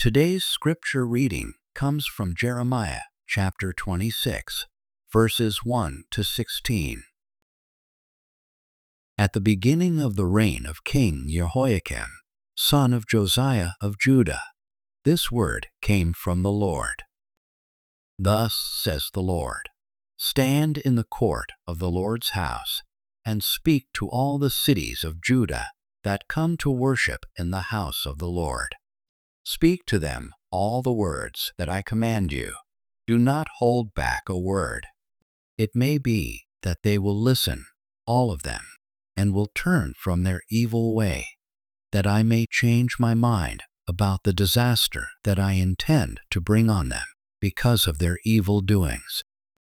Today's scripture reading comes from Jeremiah chapter 26, verses 1 to 16. At the beginning of the reign of King Jehoiakim, son of Josiah of Judah, this word came from the Lord. Thus says the Lord, stand in the court of the Lord's house, and speak to all the cities of Judah that come to worship in the house of the Lord. Speak to them all the words that I command you. Do not hold back a word. It may be that they will listen, all of them, and will turn from their evil way, that I may change my mind about the disaster that I intend to bring on them because of their evil doings.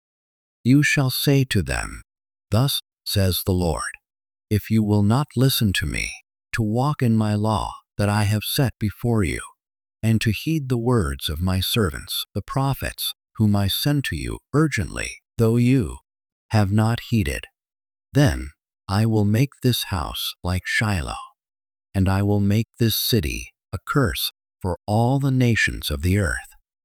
You shall say to them, thus says the Lord, if you will not listen to me, to walk in my law that I have set before you, and to heed the words of my servants, the prophets, whom I send to you urgently, though you have not heeded, then I will make this house like Shiloh, and I will make this city a curse for all the nations of the earth.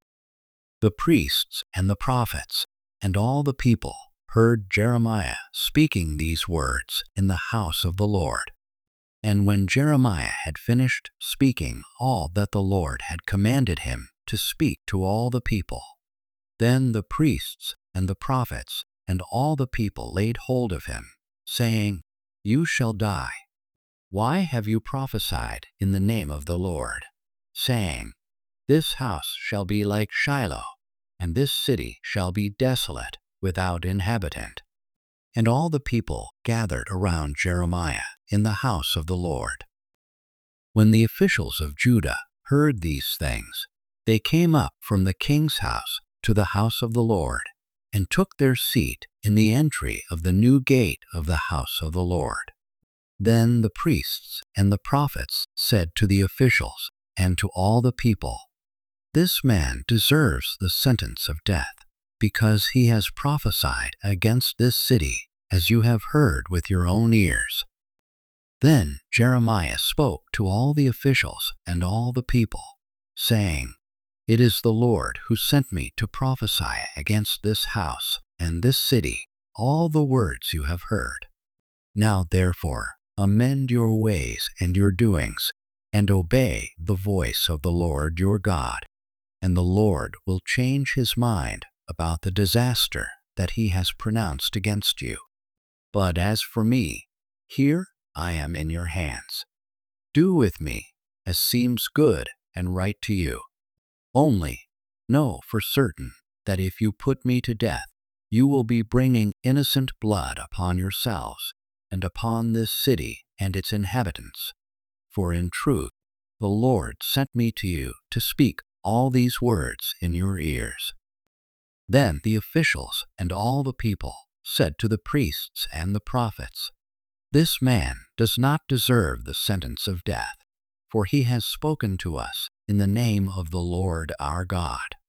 The priests and the prophets and all the people heard Jeremiah speaking these words in the house of the Lord. And when Jeremiah had finished speaking all that the Lord had commanded him to speak to all the people, then the priests and the prophets and all the people laid hold of him, saying, You shall die. Why have you prophesied in the name of the Lord, saying, This house shall be like Shiloh, and this city shall be desolate, without inhabitant? And all the people gathered around Jeremiah in the house of the Lord. When the officials of Judah heard these things, they came up from the king's house to the house of the Lord, and took their seat in the entry of the new gate of the house of the Lord. Then the priests and the prophets said to the officials and to all the people, This man deserves the sentence of death, because he has prophesied against this city, as you have heard with your own ears. Then Jeremiah spoke to all the officials and all the people, saying, It is the Lord who sent me to prophesy against this house and this city, all the words you have heard. Now therefore, amend your ways and your doings, and obey the voice of the Lord your God, and the Lord will change his mind about the disaster that he has pronounced against you. But as for me, here I am in your hands. Do with me as seems good and right to you. Only know for certain that if you put me to death, you will be bringing innocent blood upon yourselves and upon this city and its inhabitants. For in truth, the Lord sent me to you to speak all these words in your ears. Then the officials and all the people said to the priests and the prophets, This man does not deserve the sentence of death, for he has spoken to us in the name of the Lord our God.